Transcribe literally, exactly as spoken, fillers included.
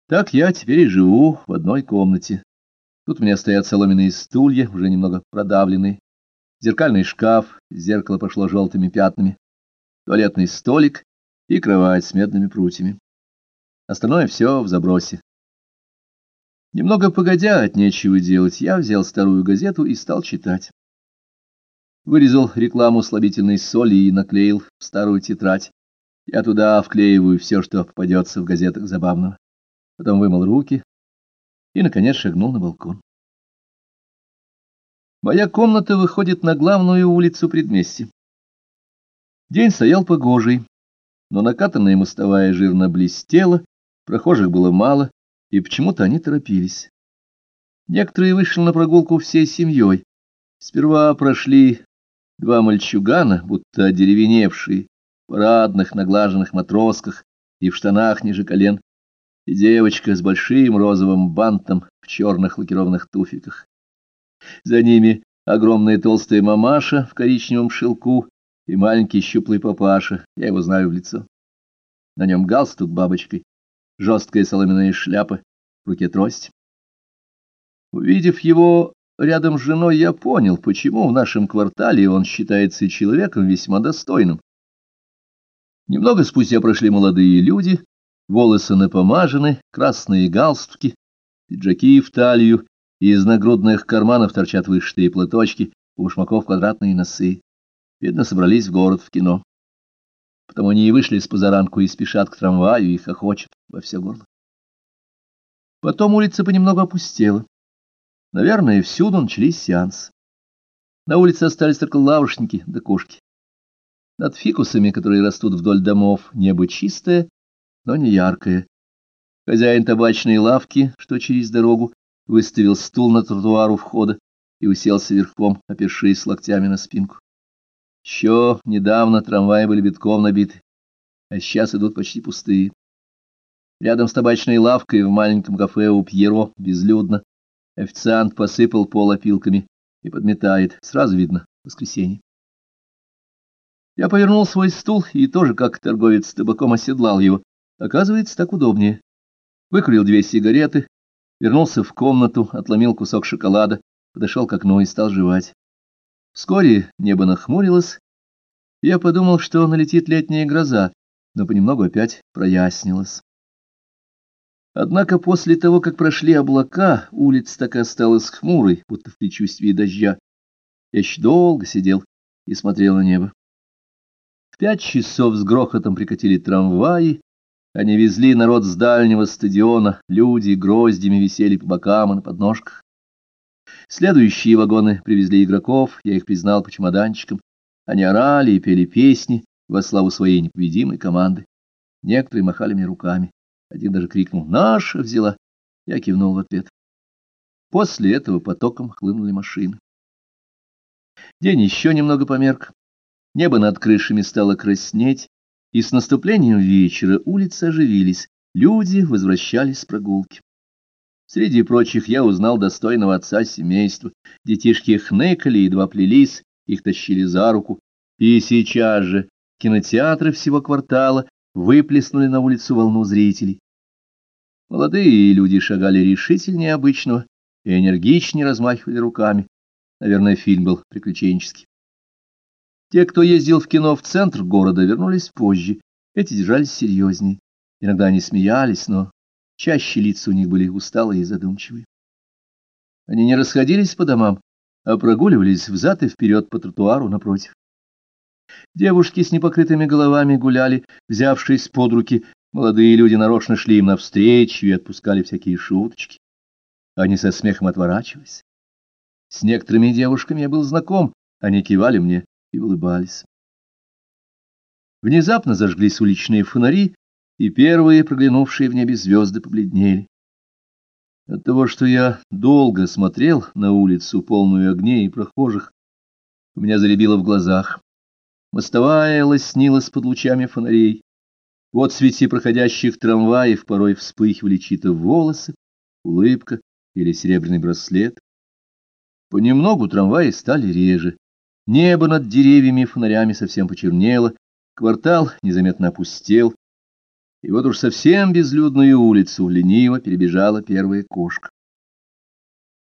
Так я теперь и живу в одной комнате. Тут у меня стоят соломенные стулья, уже немного продавленные, зеркальный шкаф, зеркало пошло желтыми пятнами, туалетный столик и кровать с медными прутьями. Остальное все в забросе. Немного погодя, от нечего делать, я взял старую газету и стал читать. Вырезал рекламу слабительной соли и наклеил в старую тетрадь. Я туда вклеиваю все, что попадется в газетах забавного. Потом вымыл руки и, наконец, шагнул на балкон. Моя комната выходит на главную улицу предместья. День стоял погожий, но накатанная мостовая жирно блестела, прохожих было мало, и почему-то они торопились. Некоторые вышли на прогулку всей семьей. Сперва прошли два мальчугана, будто одеревеневшие, в парадных наглаженных матросках и в штанах ниже колен, и девочка с большим розовым бантом в черных лакированных туфельках. За ними огромная толстая мамаша в коричневом шелку и маленький щуплый папаша, я его знаю в лицо. На нем галстук бабочкой, жесткая соломенная шляпа, в руке трость. Увидев его рядом с женой, я понял, почему в нашем квартале он считается человеком весьма достойным. Немного спустя прошли молодые люди, волосы напомажены, красные галстуки, пиджаки в талию, и из нагрудных карманов торчат вышитые платочки, у башмаков квадратные носы. Видно, собрались в город в кино. Потом они и вышли с позаранку и спешат к трамваю, и хохочут во все горло. Потом улица понемногу опустела. Наверное, всюду начались сеансы. На улице остались только лавочники да кошки. Над фикусами, которые растут вдоль домов, небо чистое, но не яркое. Хозяин табачной лавки, что через дорогу, выставил стул на тротуар у входа и уселся верхом, опершись локтями на спинку. Еще недавно трамваи были битком набиты, а сейчас идут почти пустые. Рядом с табачной лавкой в маленьком кафе у Пьеро безлюдно. Официант посыпал пол опилками и подметает. Сразу видно — воскресенье. Я повернул свой стул и тоже, как торговец с табаком, оседлал его. Оказывается, так удобнее. Выкурил две сигареты, вернулся в комнату, отломил кусок шоколада, подошел к окну и стал жевать. Вскоре небо нахмурилось. Я подумал, что налетит летняя гроза, но понемногу опять прояснилось. Однако после того, как прошли облака, улица так и осталась хмурой, будто в предчувствии дождя. Я еще долго сидел и смотрел на небо. В пять часов с грохотом прикатили трамваи. Они везли народ с дальнего стадиона, люди гроздями висели по бокам и на подножках. Следующие вагоны привезли игроков, я их признал по чемоданчикам. Они орали и пели песни во славу своей непобедимой команды. Некоторые махали мне руками. Один даже крикнул «Наша взяла!» Я кивнул в ответ. После этого потоком хлынули машины. День еще немного померк. Небо над крышами стало краснеть, и с наступлением вечера улицы оживились, люди возвращались с прогулки. Среди прочих я узнал достойного отца семейства. Детишки хныкали, едва плелись, их тащили за руку. И сейчас же кинотеатры всего квартала выплеснули на улицу волну зрителей. Молодые люди шагали решительнее обычного и энергичнее размахивали руками. Наверное, фильм был приключенческий. Те, кто ездил в кино в центр города, вернулись позже. Эти держались серьезнее. Иногда они смеялись, но чаще лица у них были усталые и задумчивые. Они не расходились по домам, а прогуливались взад и вперед по тротуару напротив. Девушки с непокрытыми головами гуляли, взявшись под руки. Молодые люди нарочно шли им навстречу и отпускали всякие шуточки. Они со смехом отворачивались. С некоторыми девушками я был знаком, они кивали мне и улыбались. Внезапно зажглись уличные фонари, и первые, проглянувшие в небе звезды, побледнели. От того, что я долго смотрел на улицу, полную огней и прохожих, у меня зарябило в глазах. Мостовая лоснилась под лучами фонарей. В отсвете проходящих трамваев порой вспыхивали чьи-то волосы, улыбка или серебряный браслет. Понемногу трамваи стали реже. Небо над деревьями и фонарями совсем почернело, квартал незаметно опустел. И вот уж совсем безлюдную улицу лениво перебежала первая кошка.